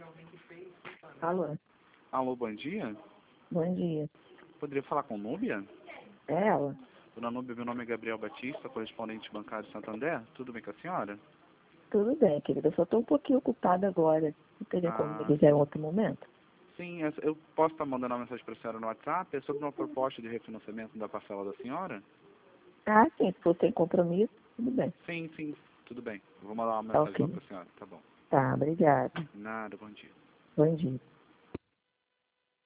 Alô, Alô, bom dia. bom dia. Poderia falar com Núbia? É ela? Dona Núbia, meu nome é Gabriel Batista, correspondente bancário de Santander. Tudo bem com a senhora? Tudo bem, querida. Eu só estou um pouquinho ocupada agora. Não teria como me ligar em outro momento? Sim, eu posso estar mandando uma mensagem para a senhora no WhatsApp? É sobre uma proposta de refinanciamento da parcela da senhora? Ah, sim. Se for sem compromisso, tudo bem. Sim, sim, tudo bem. Eu vou mandar uma Tá mensagem ok. lá para a senhora, tá bom. Tá, obrigada. Nada, bom dia. Bom dia.